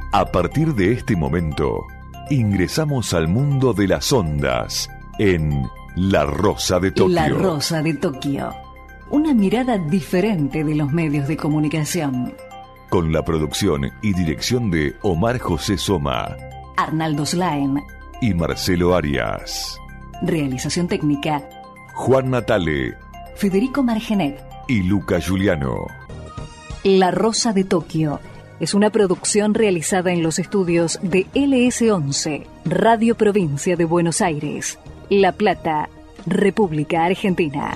A partir de este momento, ingresamos al mundo de las ondas en La Rosa de Tokio. La Rosa de Tokio. Una mirada diferente de los medios de comunicación. Con la producción y dirección de Omar José Soma, Arnaldo Slaen y Marcelo Arias. Realización técnica: Juan Natale, Federico Margenet y Luca Giuliano. La Rosa de Tokio es una producción realizada en los estudios de LS11, Radio Provincia de Buenos Aires, La Plata, República Argentina.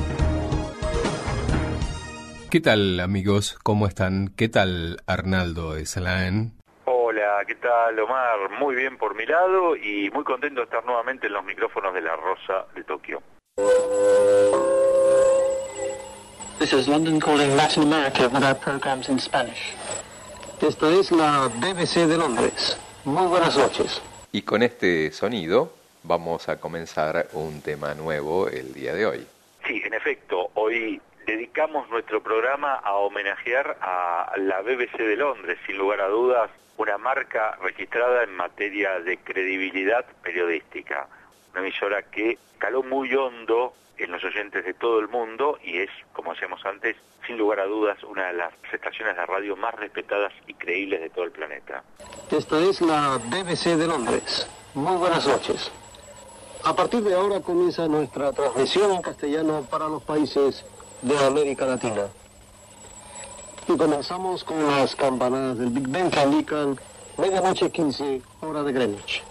¿Qué tal, amigos? ¿Cómo están? ¿Qué tal, Arnaldo Slaen? Hola, ¿qué tal, Omar? Muy bien por mi lado y muy contento de estar nuevamente en los micrófonos de La Rosa de Tokio. This is London calling Latin America with our programs in Spanish. Esta es la BBC de Londres. Muy buenas noches. Y con este sonido vamos a comenzar un tema nuevo el día de hoy. Sí, en efecto, hoy dedicamos nuestro programa a homenajear a la BBC de Londres, sin lugar a dudas, una marca registrada en materia de credibilidad periodística. Una emisora que caló muy hondo en los oyentes de todo el mundo y es, como decíamos antes, sin lugar a dudas, una de las estaciones de radio más respetadas y creíbles de todo el planeta. Esta es la BBC de Londres. Muy buenas noches. A partir de ahora comienza nuestra transmisión en castellano para los países de América Latina. Y comenzamos con las campanadas del Big Ben que indican medianoche 15, hora de Greenwich.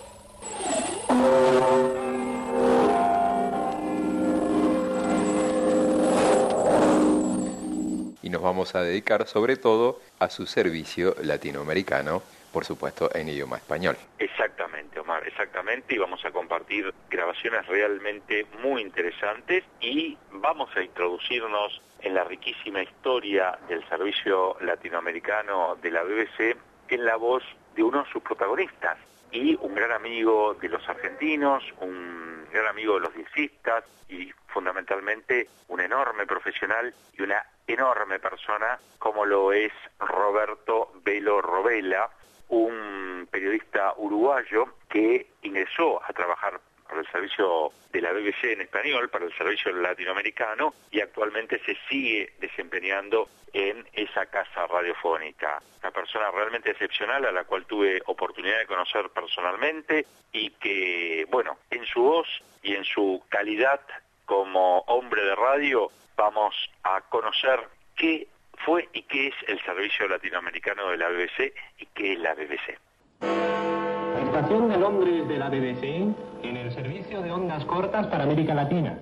Y nos vamos a dedicar sobre todo a su servicio latinoamericano, por supuesto en idioma español. Exactamente, Omar, exactamente, y vamos a compartir grabaciones realmente muy interesantes y vamos a introducirnos en la riquísima historia del servicio latinoamericano de la BBC en la voz de uno de sus protagonistas y un gran amigo de los argentinos, un gran amigo de los diexistas y fundamentalmente un enorme profesional y una enorme persona como lo es Roberto Velo Robela, un periodista uruguayo que ingresó a trabajar para el servicio de la BBC en español, para el servicio latinoamericano, y actualmente se sigue desempeñando en esa casa radiofónica. Una persona realmente excepcional a la cual tuve oportunidad de conocer personalmente y que, bueno, en su voz y en su calidad como hombre de radio vamos a conocer qué fue y qué es el servicio latinoamericano de la BBC y qué es la BBC. Estación de Londres de la BBC en el servicio de ondas cortas para América Latina.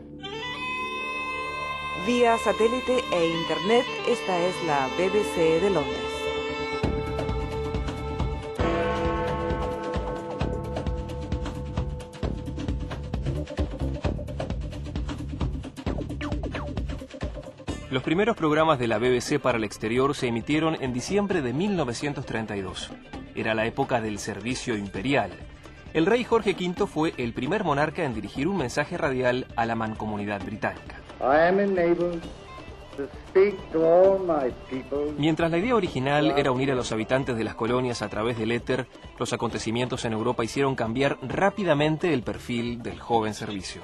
Vía satélite e internet, esta es la BBC de Londres. Los primeros programas de la BBC para el exterior se emitieron en diciembre de 1932. Era la época del servicio imperial. El rey Jorge V fue el primer monarca en dirigir un mensaje radial a la mancomunidad británica. Mientras la idea original era unir a los habitantes de las colonias a través del éter, los acontecimientos en Europa hicieron cambiar rápidamente el perfil del joven servicio.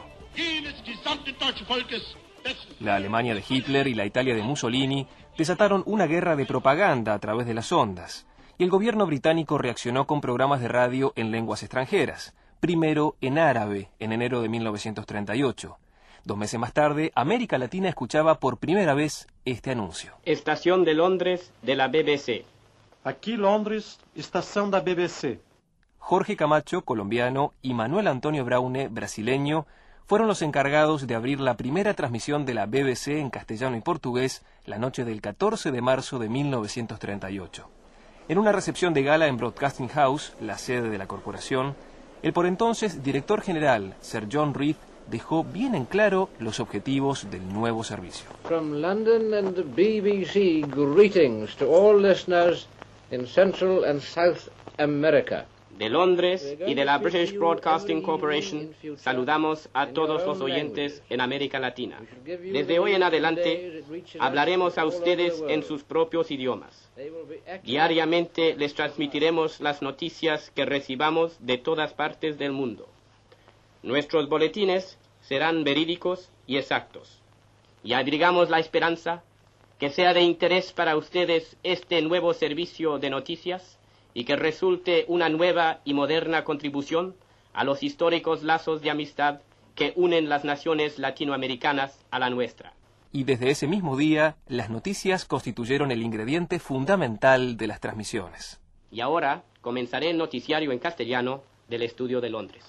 La Alemania de Hitler y la Italia de Mussolini desataron una guerra de propaganda a través de las ondas, y el gobierno británico reaccionó con programas de radio en lenguas extranjeras, primero en árabe en enero de 1938. 2 meses más tarde, América Latina escuchaba por primera vez este anuncio. Estación de Londres de la BBC. Aquí Londres, estación da BBC. Jorge Camacho, colombiano, y Manuel Antonio Braune, brasileño, fueron los encargados de abrir la primera transmisión de la BBC en castellano y portugués la noche del 14 de marzo de 1938. En una recepción de gala en Broadcasting House, la sede de la corporación, el por entonces director general, Sir John Reith, dejó bien en claro los objetivos del nuevo servicio. From London and the BBC, greetings to all listeners in Central and South America. De Londres y de la British Broadcasting Corporation saludamos a todos los oyentes en América Latina. Desde hoy en adelante hablaremos a ustedes en sus propios idiomas. Diariamente les transmitiremos las noticias que recibamos de todas partes del mundo. Nuestros boletines serán verídicos y exactos. Y abrigamos la esperanza que sea de interés para ustedes este nuevo servicio de noticias y que resulte una nueva y moderna contribución a los históricos lazos de amistad que unen las naciones latinoamericanas a la nuestra. Y desde ese mismo día, las noticias constituyeron el ingrediente fundamental de las transmisiones. Y ahora comenzaré el noticiario en castellano del estudio de Londres.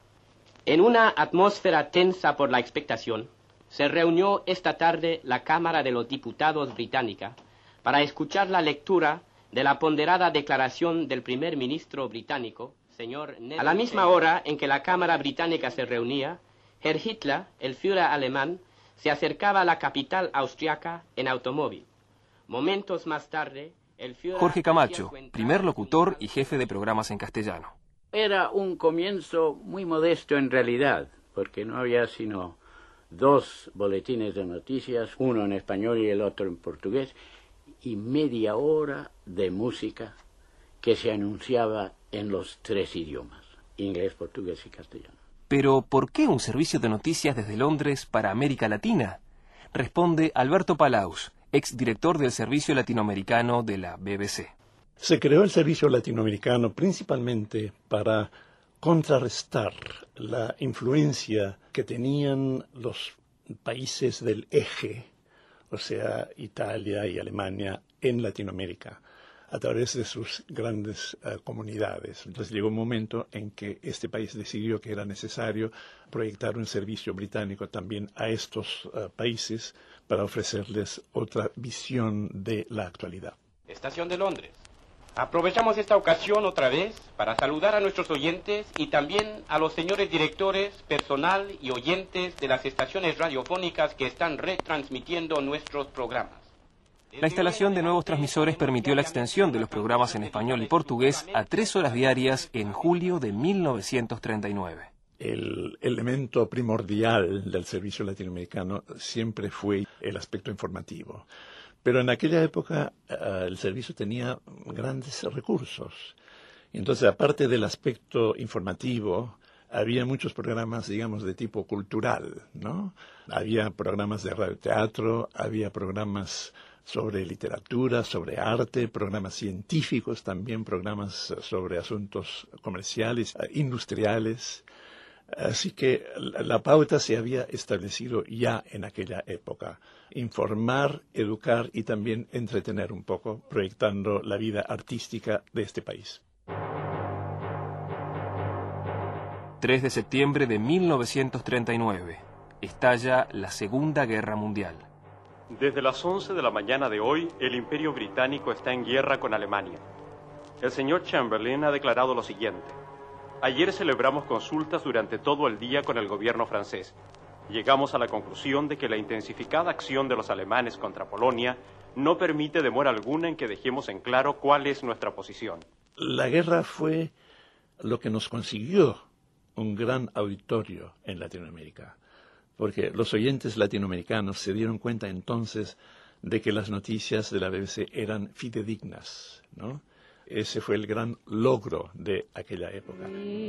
En una atmósfera tensa por la expectación, se reunió esta tarde la Cámara de los Diputados británica para escuchar la lectura de la ponderada declaración del primer ministro británico, señor Neville. A la misma hora en que la Cámara británica se reunía, Herr Hitler, el Führer alemán, se acercaba a la capital austriaca en automóvil. Momentos más tarde, el Führer... Jorge Camacho, primer locutor y jefe de programas en castellano. Era un comienzo muy modesto en realidad, porque no había sino 2 boletines de noticias, uno en español y el otro en portugués, y media hora de música que se anunciaba en los 3 idiomas, inglés, portugués y castellano. Pero, ¿por qué un servicio de noticias desde Londres para América Latina? Responde Alberto Palaus, exdirector del Servicio Latinoamericano de la BBC. Se creó el Servicio Latinoamericano principalmente para contrarrestar la influencia que tenían los países del eje, o sea, Italia y Alemania, en Latinoamérica, a través de sus grandes comunidades. Entonces llegó un momento en que este país decidió que era necesario proyectar un servicio británico también a estos países para ofrecerles otra visión de la actualidad. Estación de Londres. Aprovechamos esta ocasión otra vez para saludar a nuestros oyentes y también a los señores directores, personal y oyentes de las estaciones radiofónicas que están retransmitiendo nuestros programas. La instalación de nuevos transmisores permitió la extensión de los programas en español y portugués a 3 horas diarias en julio de 1939. El elemento primordial del servicio latinoamericano siempre fue el aspecto informativo. Pero en aquella época el servicio tenía grandes recursos. Entonces, aparte del aspecto informativo, había muchos programas, digamos, de tipo cultural, ¿no? Había programas de radioteatro, había programas sobre literatura, sobre arte, programas científicos también, programas sobre asuntos comerciales, industriales. Así que la pauta se había establecido ya en aquella época. Informar, educar y también entretener un poco, proyectando la vida artística de este país. 3 de septiembre de 1939. Estalla la Segunda Guerra Mundial. Desde las 11 de la mañana de hoy, el Imperio Británico está en guerra con Alemania. El señor Chamberlain ha declarado lo siguiente. Ayer celebramos consultas durante todo el día con el gobierno francés. Llegamos a la conclusión de que la intensificada acción de los alemanes contra Polonia no permite demora alguna en que dejemos en claro cuál es nuestra posición. La guerra fue lo que nos consiguió un gran auditorio en Latinoamérica, porque los oyentes latinoamericanos se dieron cuenta entonces de que las noticias de la BBC eran fidedignas, ¿no? Ese fue el gran logro de aquella época.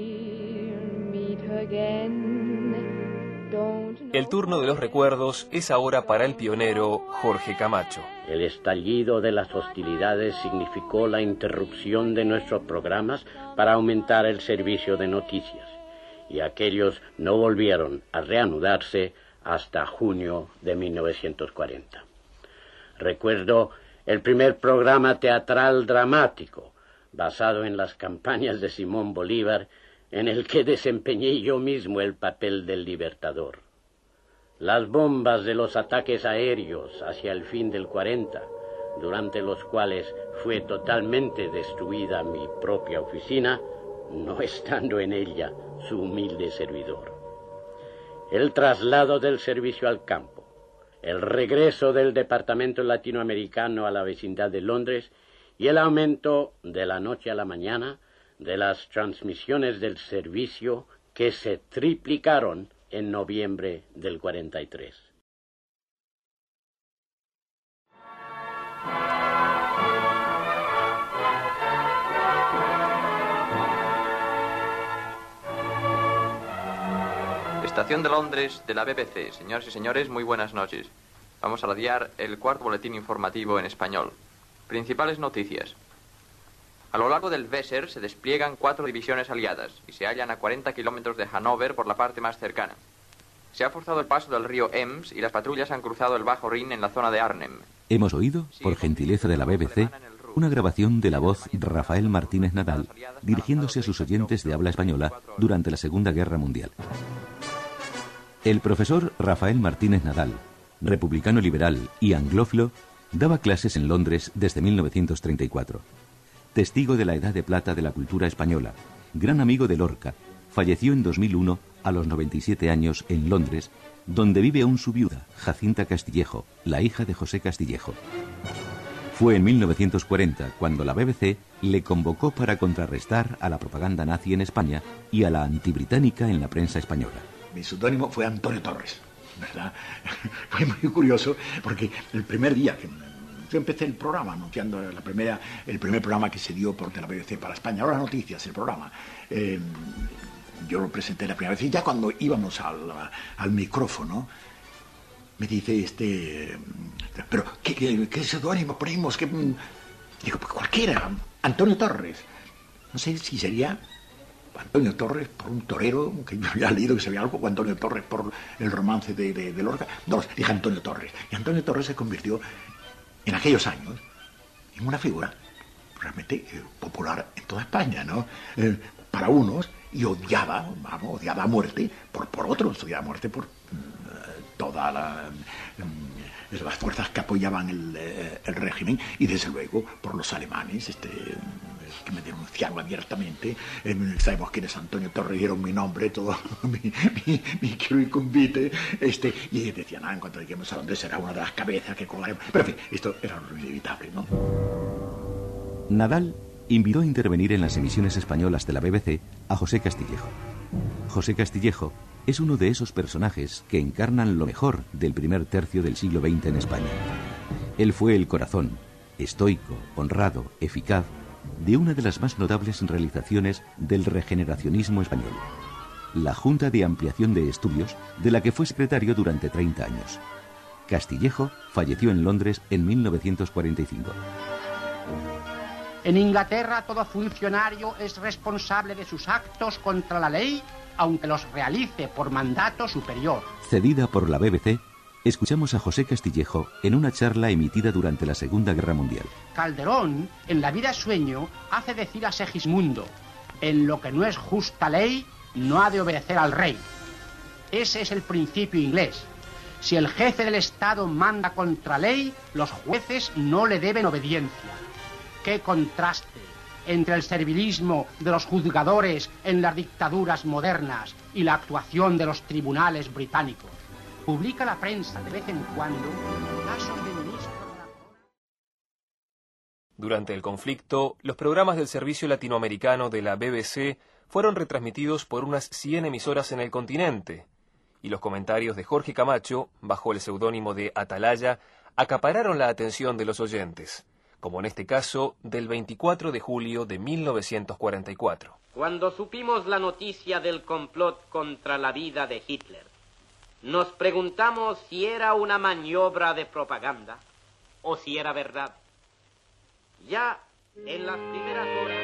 El turno de los recuerdos es ahora para el pionero Jorge Camacho. El estallido de las hostilidades significó la interrupción de nuestros programas para aumentar el servicio de noticias, y aquellos no volvieron a reanudarse hasta junio de 1940. Recuerdo el primer programa teatral dramático, basado en las campañas de Simón Bolívar, en el que desempeñé yo mismo el papel del libertador. Las bombas de los ataques aéreos hacia el fin del 40, durante los cuales fue totalmente destruida mi propia oficina, no estando en ella su humilde servidor. El traslado del servicio al campo, el regreso del Departamento Latinoamericano a la vecindad de Londres y el aumento de la noche a la mañana de las transmisiones del servicio que se triplicaron en noviembre del 43. Estación de Londres de la BBC. Señoras y señores, muy buenas noches. Vamos a radiar el cuarto boletín informativo en español. Principales noticias. A lo largo del Weser se despliegan 4 divisiones aliadas y se hallan a 40 kilómetros de Hannover por la parte más cercana. Se ha forzado el paso del río Ems y las patrullas han cruzado el Bajo Rin en la zona de Arnhem. Hemos oído, por gentileza de la BBC, una grabación de la voz Rafael Martínez Nadal dirigiéndose a sus oyentes de habla española durante la Segunda Guerra Mundial. El profesor Rafael Martínez Nadal, republicano liberal y anglófilo, daba clases en Londres desde 1934. Testigo de la edad de plata de la cultura española, gran amigo de Lorca, falleció en 2001 a los 97 años en Londres, donde vive aún su viuda, Jacinta Castillejo, la hija de José Castillejo. Fue en 1940 cuando la BBC le convocó para contrarrestar a la propaganda nazi en España y a la antibritánica en la prensa española. Mi seudónimo fue Antonio Torres, ¿verdad? Fue muy curioso porque el primer día que yo empecé el programa anunciando el primer programa que se dio por la BBC para España, ahora las noticias, el programa, yo lo presenté la primera vez y ya cuando íbamos al micrófono me dice pero ¿qué seudónimo ponemos? Digo, pues cualquiera, Antonio Torres. No sé si sería Antonio Torres por un torero, que yo había leído que se había algo, o Antonio Torres por el romance de Lorca. No, dije Antonio Torres. Y Antonio Torres se convirtió, en aquellos años, en una figura realmente popular en toda España, ¿no? Para unos, y odiada a muerte por otros, odiada a muerte por todas las fuerzas que apoyaban el régimen, y desde luego por los alemanes, que me denunciaron abiertamente. Sabemos quién es Antonio Torres, dieron mi nombre, todo mi convite, y decían, en cuanto lleguemos a Londres será una de las cabezas que colgaremos. Pero en fin, esto era inevitable, ¿no? Nadal invitó a intervenir en las emisiones españolas de la BBC a José Castillejo. José Castillejo es uno de esos personajes que encarnan lo mejor del primer tercio del siglo XX en España. Él fue el corazón, estoico, honrado, eficaz, de una de las más notables realizaciones del regeneracionismo español, la Junta de Ampliación de Estudios, de la que fue secretario durante 30 años. Castillejo falleció en Londres en 1945. En Inglaterra todo funcionario es responsable de sus actos contra la ley, aunque los realice por mandato superior. Cedida por la BBC, escuchamos a José Castillejo en una charla emitida durante la Segunda Guerra Mundial. Calderón, en La vida sueño, hace decir a Segismundo: en lo que no es justa ley, no ha de obedecer al rey. Ese es el principio inglés. Si el jefe del Estado manda contra ley, los jueces no le deben obediencia. ¡Qué contraste entre el servilismo de los juzgadores en las dictaduras modernas y la actuación de los tribunales británicos! Publica la prensa de vez en cuando casos de ministros de la corona. Durante el conflicto, los programas del servicio latinoamericano de la BBC fueron retransmitidos por unas 100 emisoras en el continente, y los comentarios de Jorge Camacho, bajo el seudónimo de Atalaya, acapararon la atención de los oyentes, como en este caso del 24 de julio de 1944. Cuando supimos la noticia del complot contra la vida de Hitler, nos preguntamos si era una maniobra de propaganda o si era verdad. Ya en las primeras horas...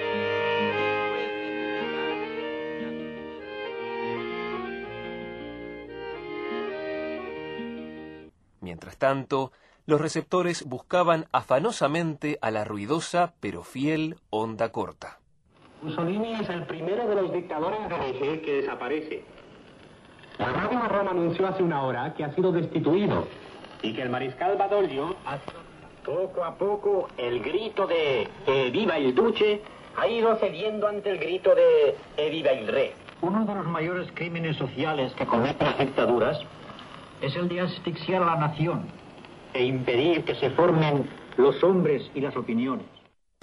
Mientras tanto, los receptores buscaban afanosamente a la ruidosa pero fiel onda corta. Mussolini es el primero de los dictadores de que desaparece. La radio Roma anunció hace una hora que ha sido destituido y que el mariscal Badoglio ha... Poco a poco el grito de viva il duce ha ido cediendo ante el grito de viva il re. Uno de los mayores crímenes sociales que cometen las dictaduras es el de asfixiar a la nación e impedir que se formen los hombres y las opiniones.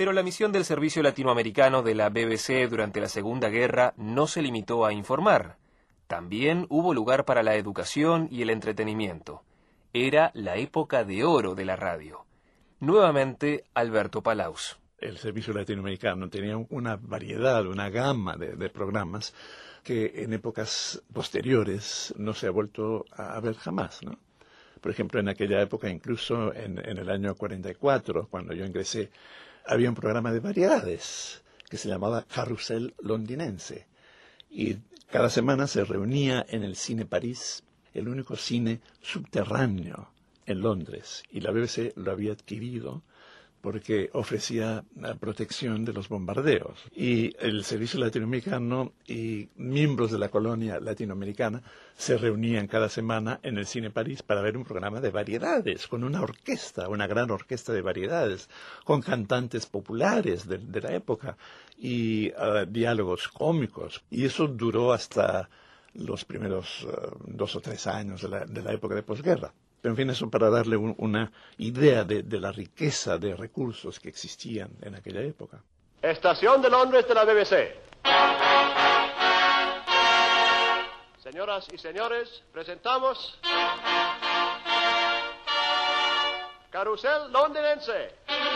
Pero la misión del servicio latinoamericano de la BBC durante la Segunda Guerra no se limitó a informar. También hubo lugar para la educación y el entretenimiento. Era la época de oro de la radio. Nuevamente, Alberto Palaus. El servicio latinoamericano tenía una variedad, una gama de programas que en épocas posteriores no se ha vuelto a ver jamás, ¿no? Por ejemplo, en aquella época, incluso en el año 44, cuando yo ingresé, había un programa de variedades que se llamaba Carrusel Londinense. Y cada semana se reunía en el Cine París, el único cine subterráneo en Londres. Y la BBC lo había adquirido porque ofrecía la protección de los bombardeos. Y el servicio latinoamericano y miembros de la colonia latinoamericana se reunían cada semana en el Cine París para ver un programa de variedades, con una orquesta, una gran orquesta de variedades, con cantantes populares de la época y diálogos cómicos. Y eso duró hasta los primeros 2 o 3 años de la época de posguerra. En fin, eso para darle una idea de la riqueza de recursos que existían en aquella época. Estación de Londres de la BBC. Señoras y señores, presentamos Carrusel Londinense.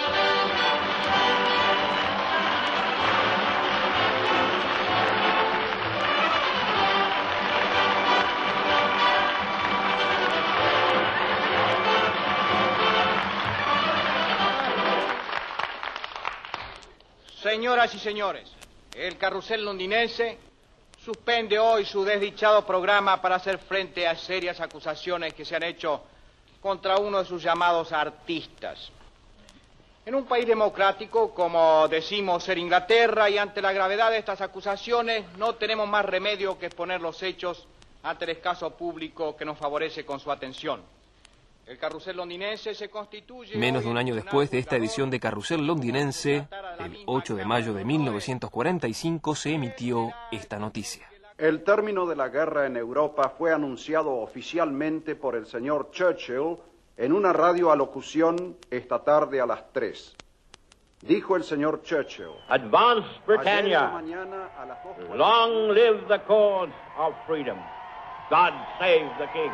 Señoras y señores, el Carrusel Londinense suspende hoy su desdichado programa para hacer frente a serias acusaciones que se han hecho contra uno de sus llamados artistas. En un país democrático, como decimos ser Inglaterra, y ante la gravedad de estas acusaciones, no tenemos más remedio que exponer los hechos ante el escaso público que nos favorece con su atención. El Carrusel Londinense se constituye... Menos de un año después de esta edición de Carrusel Londinense, el 8 de mayo de 1945, se emitió esta noticia. El término de la guerra en Europa fue anunciado oficialmente por el señor Churchill en una radioalocución esta tarde a las 3. Dijo el señor Churchill: Advance Britannia, long live the cause of freedom. God save the King.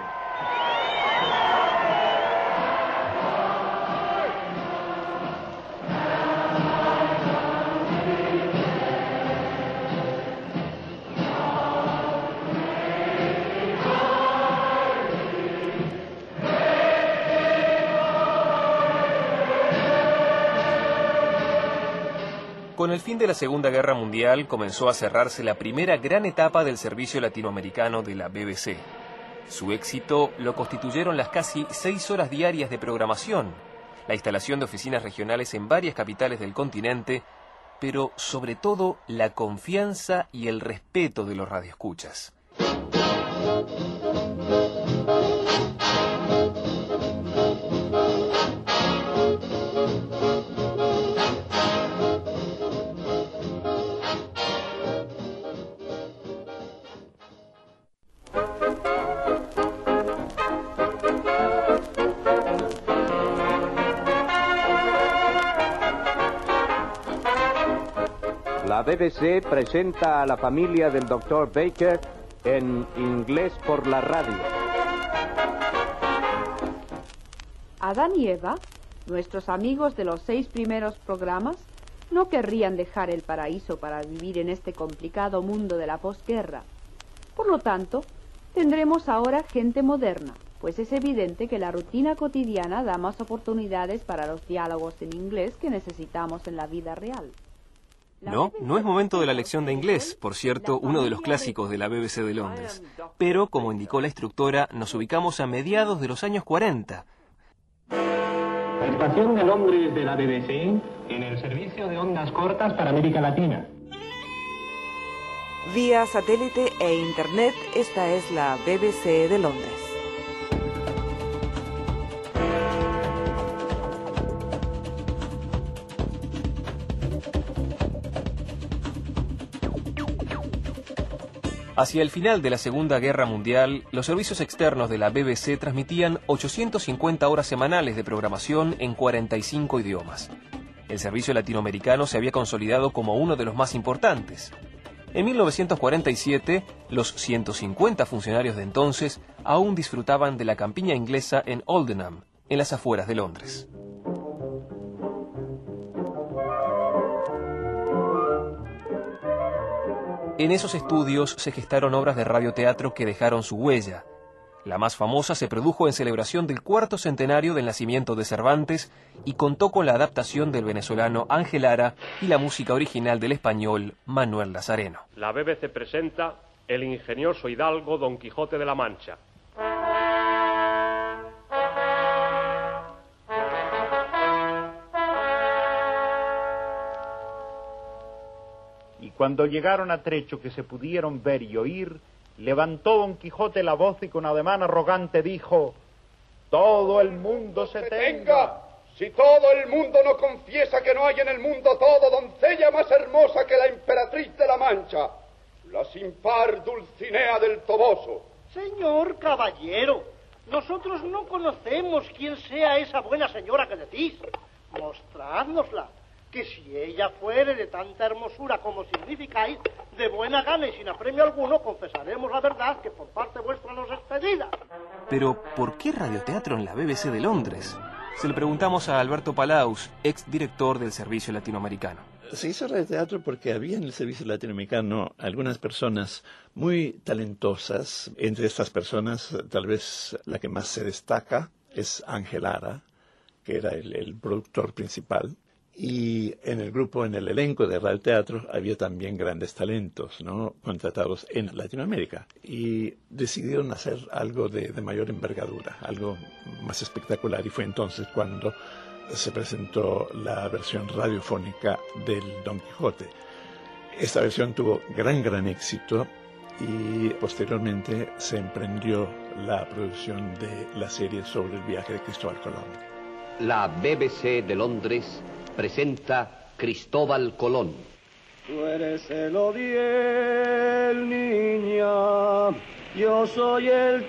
Con el fin de la Segunda Guerra Mundial comenzó a cerrarse la primera gran etapa del servicio latinoamericano de la BBC. Su éxito lo constituyeron las casi 6 horas diarias de programación, la instalación de oficinas regionales en varias capitales del continente, pero sobre todo la confianza y el respeto de los radioescuchas. La BBC presenta a la familia del Dr. Baker en Inglés por la radio. Adán y Eva, nuestros amigos de los 6 primeros programas, no querrían dejar el paraíso para vivir en este complicado mundo de la posguerra. Por lo tanto, tendremos ahora gente moderna, pues es evidente que la rutina cotidiana da más oportunidades para los diálogos en inglés que necesitamos en la vida real. No es momento de la lección de inglés, por cierto, uno de los clásicos de la BBC de Londres. Pero, como indicó la instructora, nos ubicamos a mediados de los años 40. Estación de Londres de la BBC en el servicio de ondas cortas para América Latina. Vía satélite e internet, esta es la BBC de Londres. Hacia el final de la Segunda Guerra Mundial, los servicios externos de la BBC transmitían 850 horas semanales de programación en 45 idiomas. El servicio latinoamericano se había consolidado como uno de los más importantes. En 1947, los 150 funcionarios de entonces aún disfrutaban de la campiña inglesa en Oldenham, en las afueras de Londres. En esos estudios se gestaron obras de radioteatro que dejaron su huella. La más famosa se produjo en celebración del 4º centenario del nacimiento de Cervantes y contó con la adaptación del venezolano Ángel Lara y la música original del español Manuel Nazareno. La BBC presenta El ingenioso hidalgo Don Quijote de la Mancha. Y cuando llegaron a trecho que se pudieron ver y oír, levantó Don Quijote la voz y con ademán arrogante dijo: todo el mundo se tenga. Si todo el mundo no confiesa que no hay en el mundo todo doncella más hermosa que la emperatriz de la Mancha, la sin par Dulcinea del Toboso. Señor caballero, nosotros no conocemos quién sea esa buena señora que decís. Mostrádnosla, que si ella fuere de tanta hermosura como significáis, de buena gana y sin apremio alguno confesaremos la verdad que por parte vuestra nos es pedida. Pero, ¿por qué radioteatro en la BBC de Londres? Se le preguntamos a Alberto Palaus, exdirector del Servicio Latinoamericano. Se hizo radioteatro porque había en el Servicio Latinoamericano algunas personas muy talentosas. Entre estas personas, tal vez la que más se destaca es Ángel Lara, que era el productor principal. Y en el grupo, en el elenco de radioteatro, había también grandes talentos, ¿no?, contratados en Latinoamérica. Y decidieron hacer algo de mayor envergadura, algo más espectacular. Y fue entonces cuando se presentó la versión radiofónica del Don Quijote. Esta versión tuvo gran éxito y posteriormente se emprendió la producción de la serie sobre el viaje de Cristóbal Colón. La BBC de Londres presenta Cristóbal Colón. Tú eres el Odiel, niña, yo soy el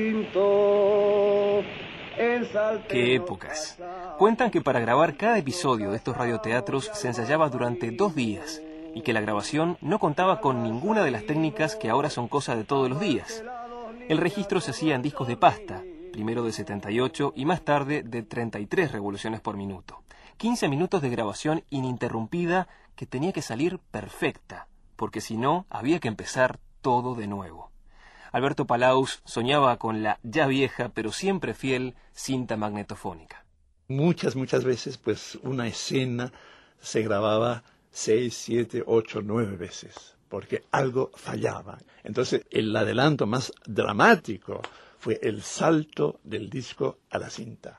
Tinto. ¡Qué épocas! Cuentan que para grabar cada episodio de estos radioteatros se ensayaba durante 2 días y que la grabación no contaba con ninguna de las técnicas que ahora son cosa de todos los días. El registro se hacía en discos de pasta, primero de 78 y más tarde de 33 revoluciones por minuto. 15 minutos de grabación ininterrumpida que tenía que salir perfecta, porque si no, había que empezar todo de nuevo. Alberto Palaus soñaba con la ya vieja, pero siempre fiel, cinta magnetofónica. Muchas veces, pues, una escena se grababa 6, 7, 8, 9 veces, porque algo fallaba. Entonces, el adelanto más dramático fue el salto del disco a la cinta.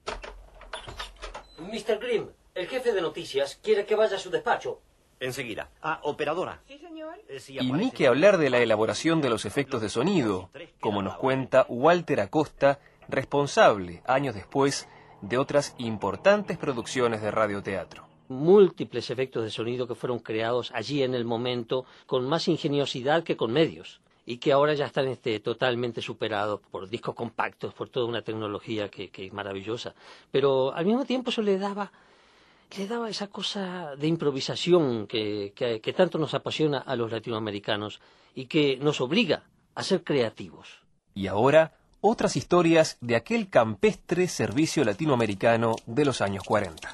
Mr. Grimm, el jefe de noticias quiere que vaya a su despacho. Enseguida. Ah, operadora. Sí, señor. Y ni que hablar de la elaboración de los efectos de sonido, como nos cuenta Walter Acosta, responsable, años después, de otras importantes producciones de radioteatro. Múltiples efectos de sonido que fueron creados allí en el momento con más ingeniosidad que con medios y que ahora ya están totalmente superados por discos compactos, por toda una tecnología que es maravillosa. Pero al mismo tiempo eso le daba esa cosa de improvisación que tanto nos apasiona a los latinoamericanos y que nos obliga a ser creativos. Y ahora, otras historias de aquel campestre servicio latinoamericano de los años 40.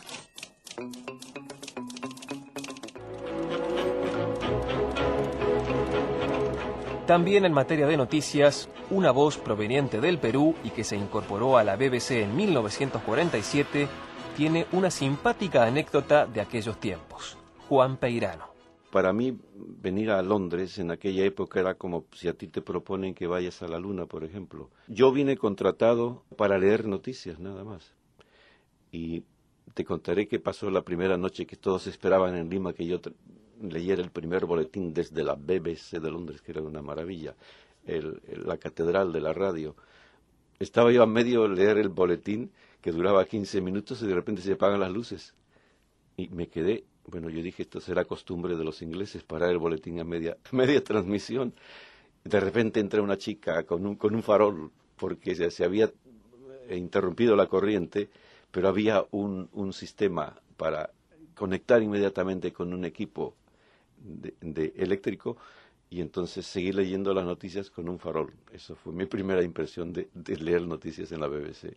También en materia de noticias, una voz proveniente del Perú y que se incorporó a la BBC en 1947 tiene una simpática anécdota de aquellos tiempos. Juan Peirano. Para mí, venir a Londres en aquella época era como si a ti te proponen que vayas a la luna, por ejemplo. Yo vine contratado para leer noticias, nada más. Y te contaré qué pasó la primera noche que todos esperaban en Lima que yo leyera el primer boletín desde la BBC de Londres, que era una maravilla, la catedral de la radio. Estaba yo a medio de leer el boletín, que duraba 15 minutos, y de repente se apagan las luces. Y me quedé, yo dije, esto será costumbre de los ingleses, parar el boletín a media transmisión. De repente entra una chica con un farol, porque se había interrumpido la corriente, pero había un sistema para conectar inmediatamente con un equipo de eléctrico y entonces seguir leyendo las noticias con un farol. Eso fue mi primera impresión de leer noticias en la BBC.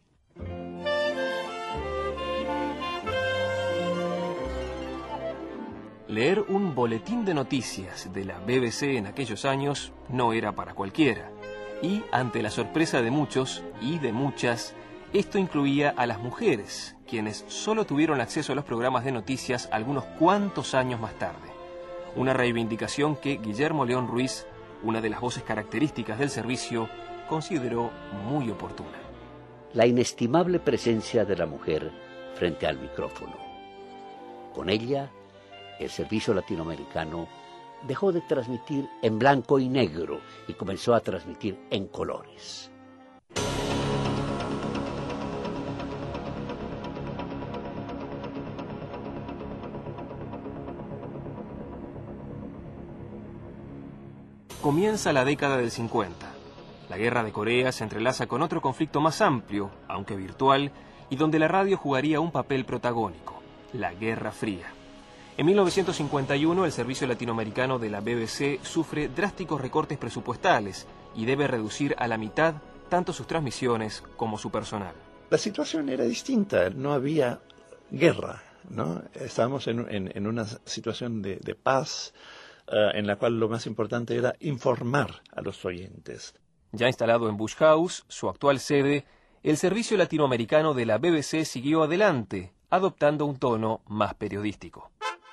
Leer un boletín de noticias de la BBC en aquellos años no era para cualquiera. Y, ante la sorpresa de muchos y de muchas, esto incluía a las mujeres, quienes solo tuvieron acceso a los programas de noticias algunos cuantos años más tarde. Una reivindicación que Guillermo León Ruiz, una de las voces características del servicio, consideró muy oportuna. La inestimable presencia de la mujer frente al micrófono. Con ella, el servicio latinoamericano dejó de transmitir en blanco y negro y comenzó a transmitir en colores. Comienza la década del 50. La guerra de Corea se entrelaza con otro conflicto más amplio, aunque virtual, y donde la radio jugaría un papel protagónico: la Guerra Fría. En 1951, el servicio latinoamericano de la BBC sufre drásticos recortes presupuestales y debe reducir a la mitad tanto sus transmisiones como su personal. La situación era distinta, no había guerra, ¿no? Estábamos en una situación de paz, en la cual lo más importante era informar a los oyentes. Ya instalado en Bush House, su actual sede, el servicio latinoamericano de la BBC siguió adelante, adoptando un tono más periodístico.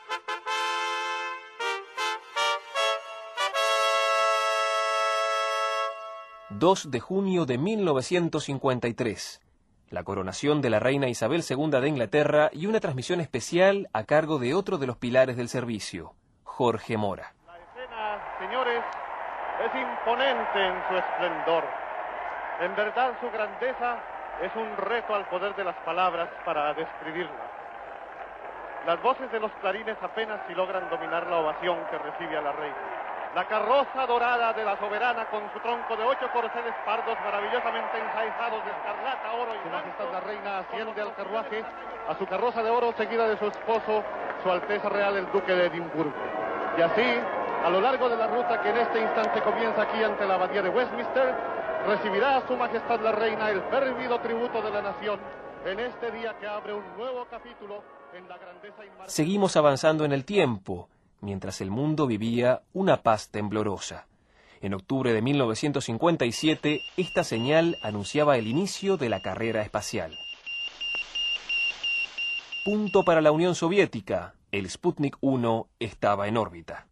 ...2 de junio de 1953... la coronación de la reina Isabel II de Inglaterra y una transmisión especial a cargo de otro de los pilares del servicio, Jorge Mora. La escena, señores, es imponente en su esplendor. En verdad, su grandeza es un reto al poder de las palabras para describirla. Las voces de los clarines apenas si logran dominar la ovación que recibe a la reina. La carroza dorada de la soberana con su tronco de 8 corceles pardos maravillosamente enjaizados de escarlata, oro y blanco. Su Majestad la Reina asciende al carruaje, a su carroza de oro, seguida de su esposo, Su Alteza Real el Duque de Edimburgo. Y así, a lo largo de la ruta que en este instante comienza aquí ante la abadía de Westminster, recibirá a Su Majestad la Reina el férvido tributo de la nación en este día que abre un nuevo capítulo en la grandeza inmarcesible. Seguimos avanzando en el tiempo, mientras el mundo vivía una paz temblorosa. En octubre de 1957, esta señal anunciaba el inicio de la carrera espacial. Punto para la Unión Soviética. El Sputnik 1 estaba en órbita.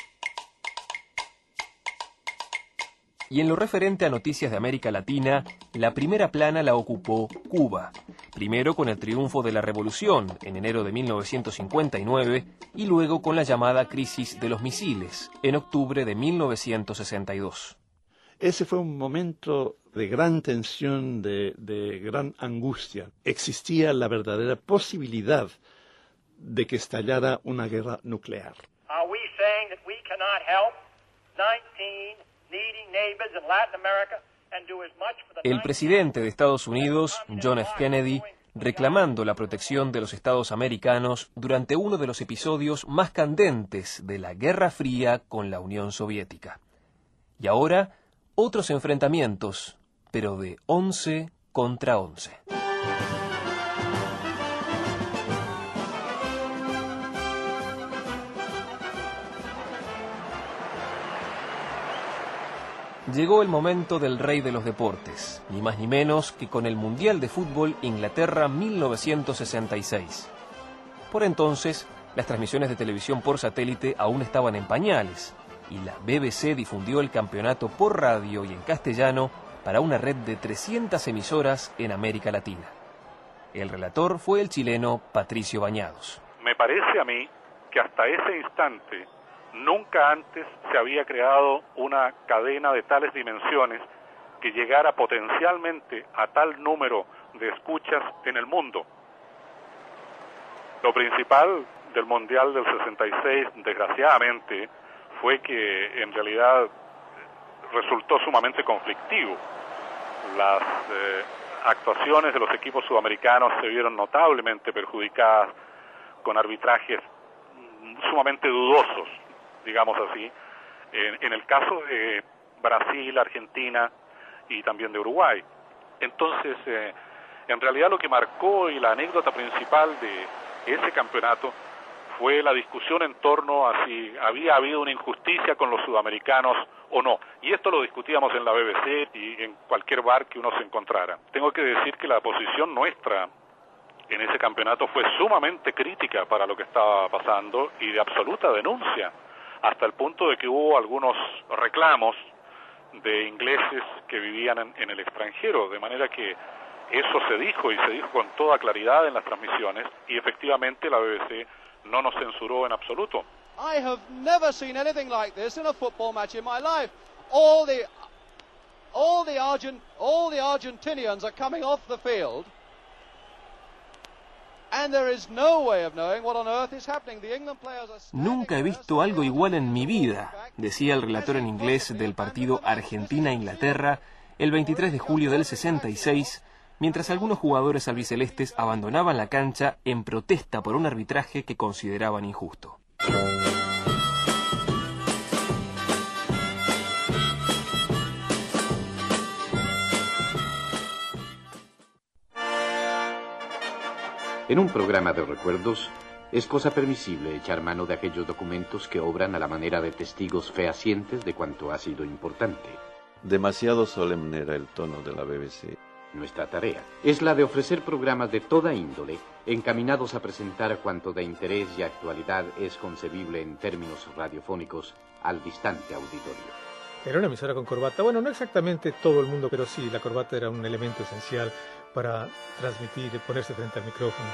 Y en lo referente a noticias de América Latina, la primera plana la ocupó Cuba. Primero con el triunfo de la revolución en enero de 1959 y luego con la llamada crisis de los misiles en octubre de 1962. Ese fue un momento de gran tensión, de gran angustia. Existía la verdadera posibilidad de que estallara una guerra nuclear. Are we saying that we cannot help 19 needy neighbors in Latin America and do as much for the... El presidente de Estados Unidos, John F. Kennedy, reclamando la protección de los Estados americanos durante uno de los episodios más candentes de la Guerra Fría con la Unión Soviética. Y ahora, otros enfrentamientos, pero de 11 contra 11. Llegó el momento del rey de los deportes, ni más ni menos que con el Mundial de Fútbol Inglaterra 1966. Por entonces, las transmisiones de televisión por satélite aún estaban en pañales, y la BBC difundió el campeonato por radio y en castellano para una red de 300 emisoras en América Latina. El relator fue el chileno Patricio Bañados. Me parece a mí que hasta ese instante nunca antes se había creado una cadena de tales dimensiones que llegara potencialmente a tal número de escuchas en el mundo. Lo principal del Mundial del 66, desgraciadamente, fue que en realidad resultó sumamente conflictivo. Las actuaciones de los equipos sudamericanos se vieron notablemente perjudicadas con arbitrajes sumamente dudosos, digamos así, en el caso de Brasil, Argentina y también de Uruguay. Entonces, en realidad lo que marcó y la anécdota principal de ese campeonato fue la discusión en torno a si había habido una injusticia con los sudamericanos o no. Y esto lo discutíamos en la BBC y en cualquier bar que uno se encontrara. Tengo que decir que la posición nuestra en ese campeonato fue sumamente crítica para lo que estaba pasando y de absoluta denuncia, hasta el punto de que hubo algunos reclamos de ingleses que vivían en el extranjero, de manera que eso se dijo y se dijo con toda claridad en las transmisiones, y efectivamente la BBC no nos censuró en absoluto. I have never seen anything like this in a football match in my life. All the Argentinians are coming off the field. Nunca he visto algo igual en mi vida, decía el relator en inglés del partido Argentina-Inglaterra el 23 de julio del 66, mientras algunos jugadores albicelestes abandonaban la cancha en protesta por un arbitraje que consideraban injusto. En un programa de recuerdos, es cosa permisible echar mano de aquellos documentos que obran a la manera de testigos fehacientes de cuanto ha sido importante. Demasiado solemne era el tono de la BBC. Nuestra tarea es la de ofrecer programas de toda índole, encaminados a presentar cuanto de interés y actualidad es concebible en términos radiofónicos al distante auditorio. Era una emisora con corbata. Bueno, no exactamente todo el mundo, pero sí, la corbata era un elemento esencial para transmitir y ponerse frente al micrófono.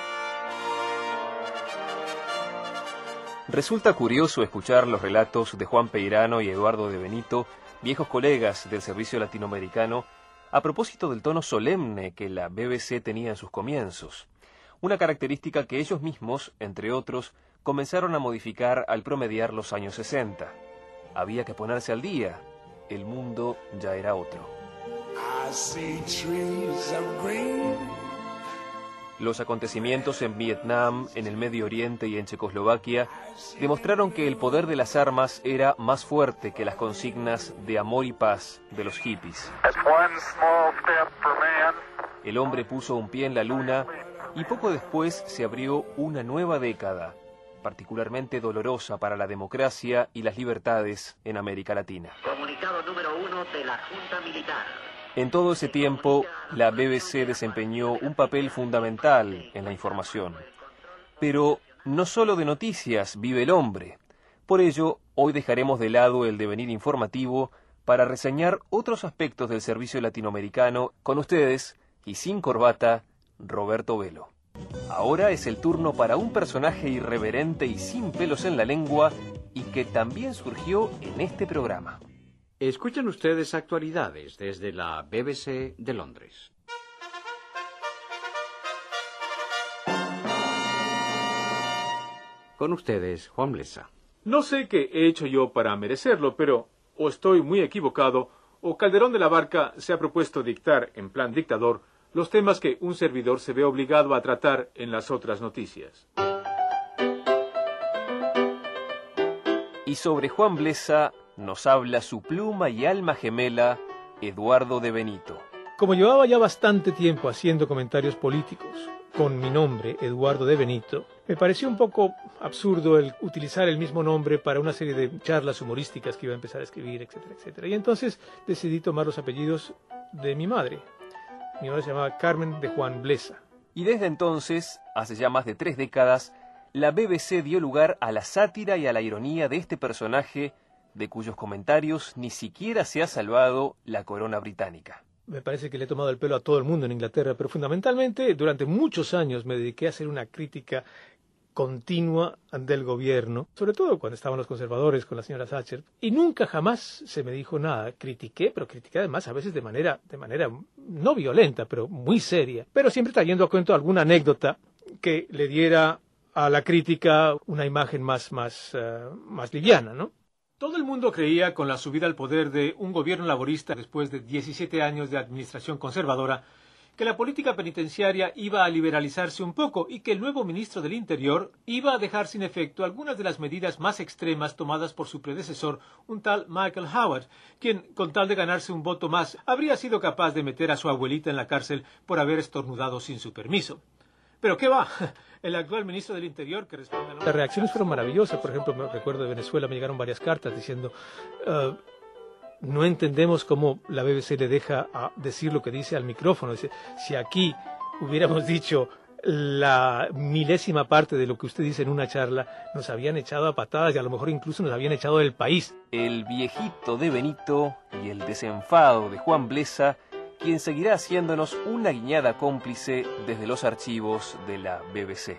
Resulta curioso escuchar los relatos de Juan Peirano y Eduardo de Benito, viejos colegas del servicio latinoamericano, a propósito del tono solemne que la BBC tenía en sus comienzos, una característica que ellos mismos, entre otros, comenzaron a modificar al promediar los años 60. Había que ponerse al día, el mundo ya era otro. Los acontecimientos en Vietnam, en el Medio Oriente y en Checoslovaquia demostraron que el poder de las armas era más fuerte que las consignas de amor y paz de los hippies. El hombre puso un pie en la luna y poco después se abrió una nueva década, particularmente dolorosa para la democracia y las libertades en América Latina. Comunicado número 1 de la Junta Militar. En todo ese tiempo, la BBC desempeñó un papel fundamental en la información. Pero no solo de noticias vive el hombre. Por ello, hoy dejaremos de lado el devenir informativo para reseñar otros aspectos del servicio latinoamericano con ustedes, y sin corbata, Roberto Velo. Ahora es el turno para un personaje irreverente y sin pelos en la lengua y que también surgió en este programa. Escuchen ustedes actualidades desde la BBC de Londres. Con ustedes, Juan Blesa. No sé qué he hecho yo para merecerlo, pero o estoy muy equivocado, o Calderón de la Barca se ha propuesto dictar, en plan dictador, los temas que un servidor se ve obligado a tratar en las otras noticias. Y sobre Juan Blesa nos habla su pluma y alma gemela, Eduardo de Benito. Como llevaba ya bastante tiempo haciendo comentarios políticos con mi nombre, Eduardo de Benito, me pareció un poco absurdo el utilizar el mismo nombre para una serie de charlas humorísticas que iba a empezar a escribir, etcétera, etcétera. Y entonces decidí tomar los apellidos de mi madre. Mi madre se llamaba Carmen de Juan Blesa. Y desde entonces, hace ya más de 3 décadas, la BBC dio lugar a la sátira y a la ironía de este personaje, de cuyos comentarios ni siquiera se ha salvado la corona británica. Me parece que le he tomado el pelo a todo el mundo en Inglaterra, pero fundamentalmente durante muchos años me dediqué a hacer una crítica continua del gobierno, sobre todo cuando estaban los conservadores con la señora Thatcher, y nunca jamás se me dijo nada. Critiqué, pero critiqué además a veces de manera no violenta, pero muy seria, pero siempre trayendo a cuento alguna anécdota que le diera a la crítica una imagen más liviana, ¿no? Todo el mundo creía, con la subida al poder de un gobierno laborista después de 17 años de administración conservadora, que la política penitenciaria iba a liberalizarse un poco y que el nuevo ministro del Interior iba a dejar sin efecto algunas de las medidas más extremas tomadas por su predecesor, un tal Michael Howard, quien, con tal de ganarse un voto más, habría sido capaz de meter a su abuelita en la cárcel por haber estornudado sin su permiso. Pero ¿qué va? El actual ministro del Interior que responde a... Las reacciones fueron maravillosas. Por ejemplo, me recuerdo de Venezuela, me llegaron varias cartas diciendo no entendemos cómo la BBC le deja a decir lo que dice al micrófono. Dice, si aquí hubiéramos dicho la milésima parte de lo que usted dice en una charla, nos habían echado a patadas y a lo mejor incluso nos habían echado del país. El viejito de Benito y el desenfado de Juan Blesa, quien seguirá haciéndonos una guiñada cómplice desde los archivos de la BBC.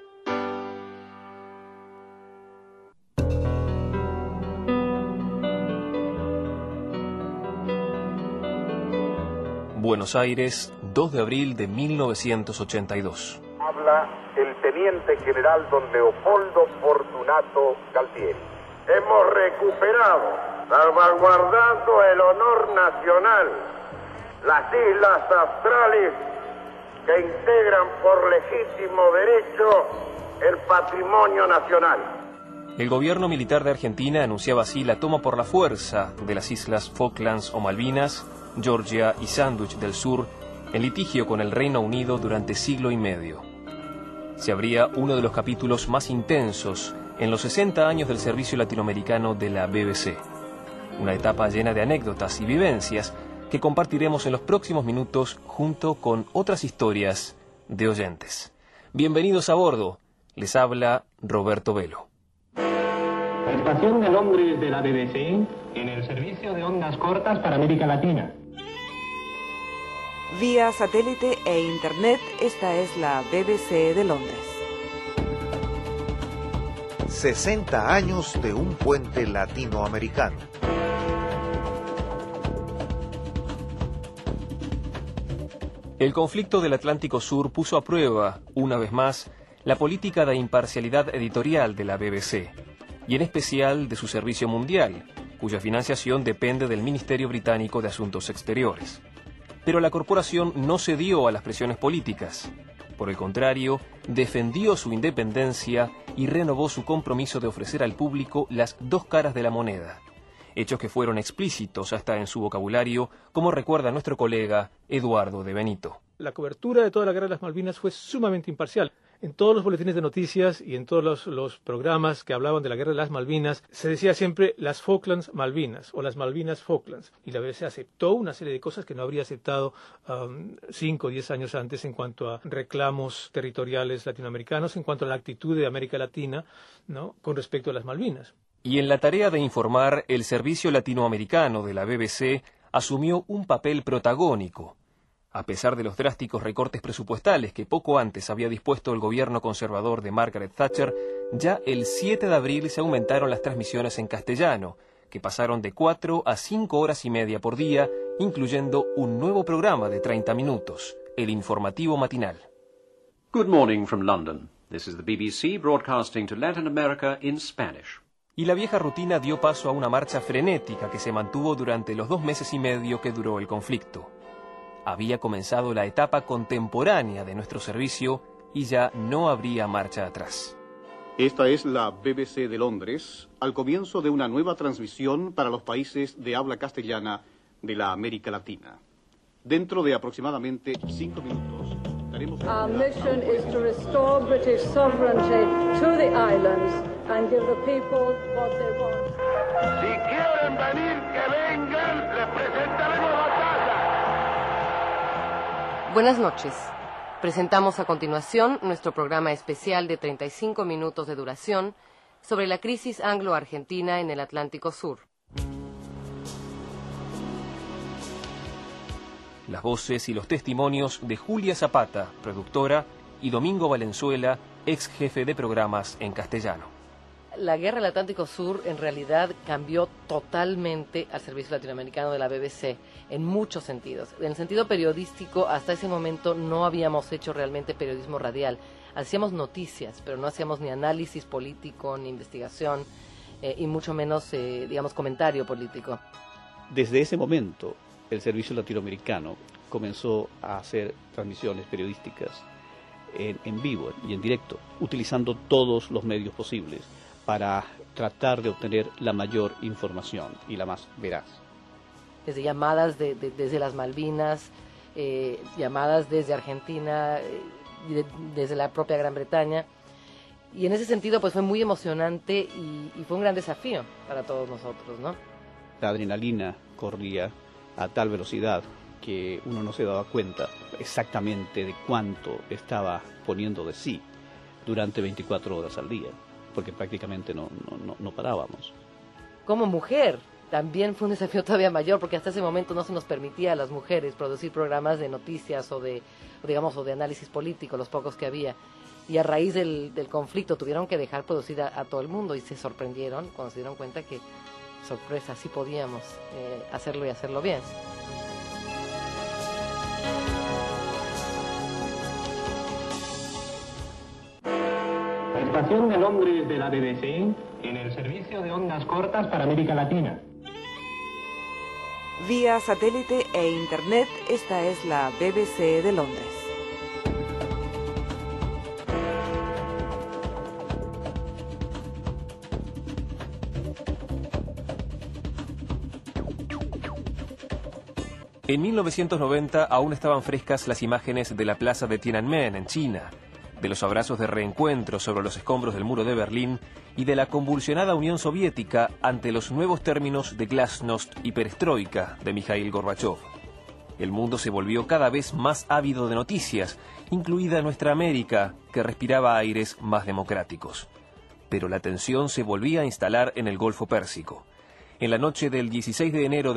Buenos Aires, 2 de abril de 1982. Habla el teniente general don Leopoldo Fortunato Galtieri. Hemos recuperado, salvaguardando el honor nacional, las islas australes que integran por legítimo derecho el patrimonio nacional. El gobierno militar de Argentina anunciaba así la toma por la fuerza de las islas Falklands o Malvinas, Georgia y Sandwich del Sur, en litigio con el Reino Unido durante siglo y medio. Se abría uno de los capítulos más intensos en los 60 años del servicio latinoamericano de la BBC. Una etapa llena de anécdotas y vivencias que compartiremos en los próximos minutos junto con otras historias de oyentes. Bienvenidos a bordo. Les habla Roberto Velo. Estación de Londres de la BBC en el servicio de ondas cortas para América Latina. Vía satélite e internet, esta es la BBC de Londres. 60 años de un puente latinoamericano. El conflicto del Atlántico Sur puso a prueba, una vez más, la política de imparcialidad editorial de la BBC, y en especial de su servicio mundial, cuya financiación depende del Ministerio Británico de Asuntos Exteriores. Pero la corporación no cedió a las presiones políticas. Por el contrario, defendió su independencia y renovó su compromiso de ofrecer al público las dos caras de la moneda. Hechos que fueron explícitos hasta en su vocabulario, como recuerda nuestro colega Eduardo de Benito. La cobertura de toda la guerra de las Malvinas fue sumamente imparcial. En todos los boletines de noticias y en todos los programas que hablaban de la guerra de las Malvinas, se decía siempre las Falklands Malvinas o las Malvinas Falklands. Y la BBC aceptó una serie de cosas que no habría aceptado 5 o 10 años antes en cuanto a reclamos territoriales latinoamericanos, en cuanto a la actitud de América Latina, ¿no?, con respecto a las Malvinas. Y en la tarea de informar, el servicio latinoamericano de la BBC asumió un papel protagónico. A pesar de los drásticos recortes presupuestales que poco antes había dispuesto el gobierno conservador de Margaret Thatcher, ya el 7 de abril se aumentaron las transmisiones en castellano, que pasaron de 4 a 5 horas y media por día, incluyendo un nuevo programa de 30 minutos, el informativo matinal. Good morning from London. This is the BBC broadcasting to Latin America in Spanish. Y la vieja rutina dio paso a una marcha frenética que se mantuvo durante los 2 meses y medio que duró el conflicto. Había comenzado la etapa contemporánea de nuestro servicio y ya no habría marcha atrás. Esta es la BBC de Londres, al comienzo de una nueva transmisión para los países de habla castellana de la América Latina. Dentro de aproximadamente 5 minutos estaremos... Our mission is to restore British sovereignty to the islands and give the people what they want. Si quieren venir, que vengan, les presentaremos batalla. Buenas noches. Presentamos a continuación nuestro programa especial de 35 minutos de duración sobre la crisis anglo-argentina en el Atlántico Sur. Las voces y los testimonios de Julia Zapata, productora, y Domingo Valenzuela, ex jefe de programas en castellano. La guerra del Atlántico Sur en realidad cambió totalmente al servicio latinoamericano de la BBC en muchos sentidos. En el sentido periodístico, hasta ese momento no habíamos hecho realmente periodismo radial. Hacíamos noticias, pero no hacíamos ni análisis político, ni investigación, y mucho menos, comentario político. Desde ese momento, el servicio latinoamericano comenzó a hacer transmisiones periodísticas en vivo y en directo, utilizando todos los medios posibles para tratar de obtener la mayor información y la más veraz. Desde llamadas desde las Malvinas, llamadas desde Argentina, desde la propia Gran Bretaña. Y en ese sentido pues fue muy emocionante y fue un gran desafío para todos nosotros, ¿no? La adrenalina corría a tal velocidad que uno no se daba cuenta exactamente de cuánto estaba poniendo de sí durante 24 horas al día, porque prácticamente no parábamos. Como mujer también fue un desafío todavía mayor, porque hasta ese momento no se nos permitía a las mujeres producir programas de noticias o de análisis político, los pocos que había. Y a raíz del conflicto tuvieron que dejar producir a todo el mundo y se sorprendieron cuando se dieron cuenta que, sorpresa, sí podíamos hacerlo y hacerlo bien. Estación de Londres de la BBC en el servicio de ondas cortas para América Latina. Vía satélite e internet, esta es la BBC de Londres. En 1990 aún estaban frescas las imágenes de la plaza de Tiananmen en China, de los abrazos de reencuentro sobre los escombros del muro de Berlín y de la convulsionada Unión Soviética ante los nuevos términos de glasnost y perestroika de Mikhail Gorbachev. El mundo se volvió cada vez más ávido de noticias, incluida nuestra América, que respiraba aires más democráticos. Pero la tensión se volvía a instalar en el Golfo Pérsico. En la noche del 16 de enero de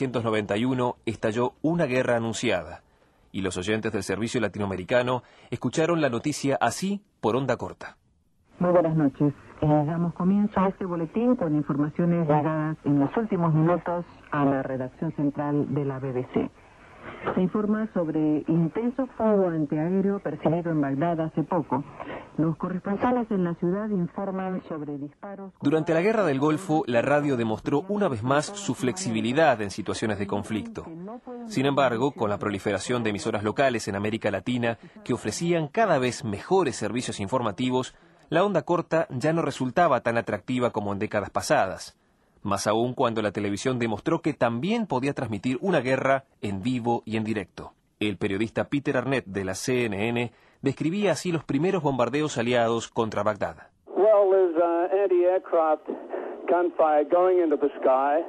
1991 estalló una guerra anunciada, y los oyentes del servicio latinoamericano escucharon la noticia así por onda corta. Muy buenas noches. Damos comienzo a este boletín con informaciones llegadas en los últimos minutos a la redacción central de la BBC. Se informa sobre intenso fuego antiaéreo percibido en Bagdad hace poco. Los corresponsales en la ciudad informan sobre disparos. Durante la Guerra del Golfo, la radio demostró una vez más su flexibilidad en situaciones de conflicto. Sin embargo, con la proliferación de emisoras locales en América Latina que ofrecían cada vez mejores servicios informativos, la onda corta ya no resultaba tan atractiva como en décadas pasadas. Más aún cuando la televisión demostró que también podía transmitir una guerra en vivo y en directo. El periodista Peter Arnett de la CNN describía así los primeros bombardeos aliados contra Bagdad. Well, there's anti-aircraft gunfire going into the sky.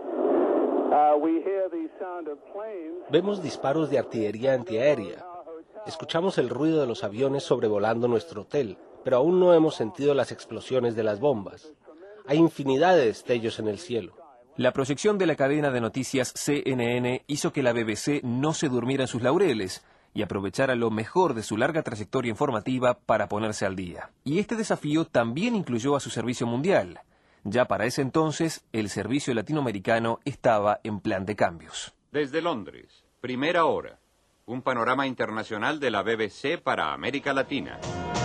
We hear the sound of planes. Vemos disparos de artillería antiaérea. Escuchamos el ruido de los aviones sobrevolando nuestro hotel, pero aún no hemos sentido las explosiones de las bombas. Hay infinidad de destellos en el cielo. La proyección de la cadena de noticias CNN hizo que la BBC no se durmiera en sus laureles y aprovechara lo mejor de su larga trayectoria informativa para ponerse al día. Y este desafío también incluyó a su servicio mundial. Ya para ese entonces, el servicio latinoamericano estaba en plan de cambios. Desde Londres, primera hora. Un panorama internacional de la BBC para América Latina.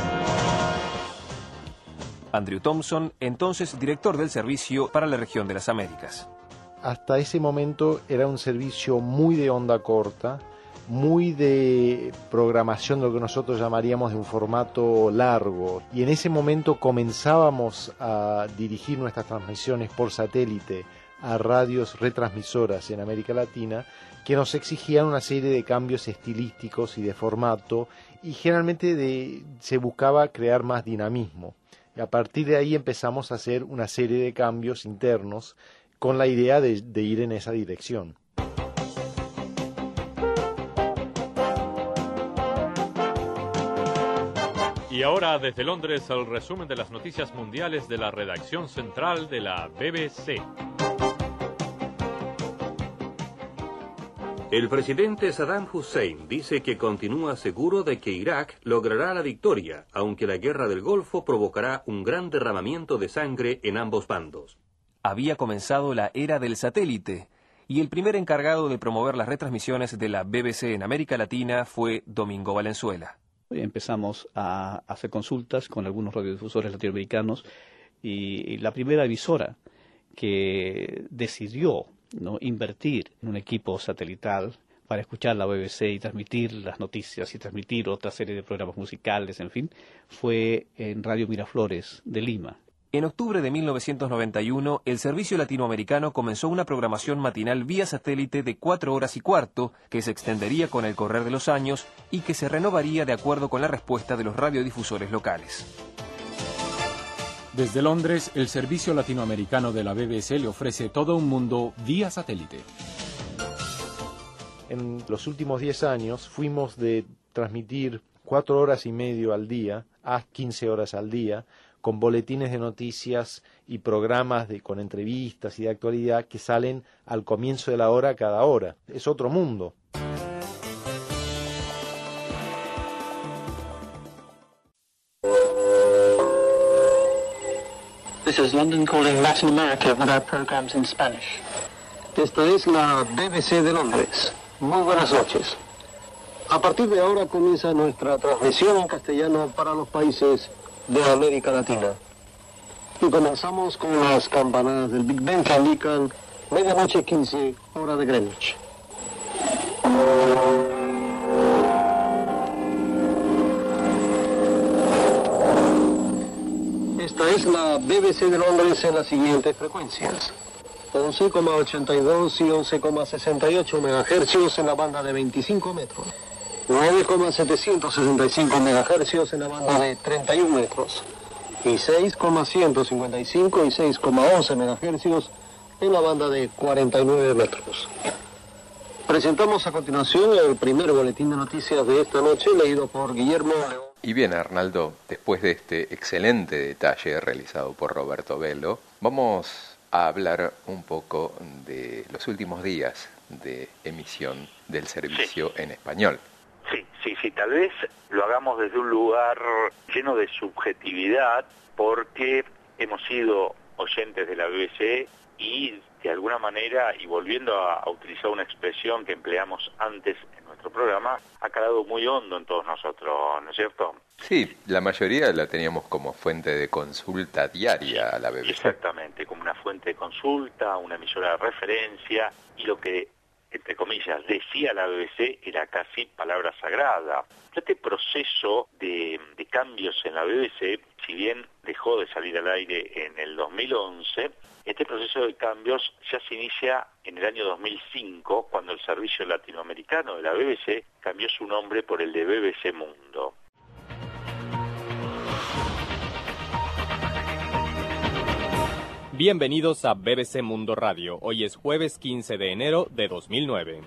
Andrew Thompson, entonces director del servicio para la región de las Américas. Hasta ese momento era un servicio muy de onda corta, muy de programación, lo que nosotros llamaríamos de un formato largo. Y en ese momento comenzábamos a dirigir nuestras transmisiones por satélite a radios retransmisoras en América Latina que nos exigían una serie de cambios estilísticos y de formato, y generalmente se buscaba crear más dinamismo. Y a partir de ahí empezamos a hacer una serie de cambios internos con la idea de ir en esa dirección. Y ahora desde Londres el resumen de las noticias mundiales de la redacción central de la BBC. El presidente Saddam Hussein dice que continúa seguro de que Irak logrará la victoria, aunque la guerra del Golfo provocará un gran derramamiento de sangre en ambos bandos. Había comenzado la era del satélite, y el primer encargado de promover las retransmisiones de la BBC en América Latina fue Domingo Valenzuela. Empezamos a hacer consultas con algunos radiodifusores latinoamericanos y la primera emisora que decidió invertir en un equipo satelital para escuchar la BBC y transmitir las noticias y transmitir otra serie de programas musicales, en fin, fue en Radio Miraflores de Lima. En octubre de 1991, el servicio latinoamericano comenzó una programación matinal vía satélite de 4 horas y cuarto, que se extendería con el correr de los años y que se renovaría de acuerdo con la respuesta de los radiodifusores locales. Desde Londres, el servicio latinoamericano de la BBC le ofrece todo un mundo vía satélite. En los últimos 10 años fuimos de transmitir 4 horas y medio al día a 15 horas al día, con boletines de noticias y programas con entrevistas y de actualidad que salen al comienzo de la hora cada hora. Es otro mundo. This is London calling Latin America with our programs in Spanish. Esta es la BBC de Londres. Muy buenas noches. A partir de ahora comienza nuestra transmisión en castellano para los países de América Latina. Y comenzamos con las campanadas del Big Ben que indican medianoche 15, hora de Greenwich. Esta es la BBC de Londres en las siguientes frecuencias: 11,82 y 11,68 MHz en la banda de 25 metros, 9,765 MHz en la banda de 31 metros y 6,155 y 6,11 MHz en la banda de 49 metros. Presentamos a continuación el primer boletín de noticias de esta noche, leído por Guillermo León. Y bien, Arnaldo, después de este excelente detalle realizado por Roberto Velo, vamos a hablar un poco de los últimos días de emisión del servicio en español. Sí, tal vez lo hagamos desde un lugar lleno de subjetividad, porque hemos sido oyentes de la BBC y de alguna manera, y volviendo a utilizar una expresión que empleamos antes en nuestro programa, ha calado muy hondo en todos nosotros, ¿no es cierto? Sí, la mayoría la teníamos como fuente de consulta diaria a la BBC. Exactamente, como una fuente de consulta, una emisora de referencia, y lo que, entre comillas, decía la BBC era casi palabra sagrada. Este proceso de cambios en la BBC, si bien dejó de salir al aire en el 2011, este proceso de cambios ya se inicia en el año 2005, cuando el servicio latinoamericano de la BBC cambió su nombre por el de BBC Mundo. Bienvenidos a BBC Mundo Radio. Hoy es jueves 15 de enero de 2009.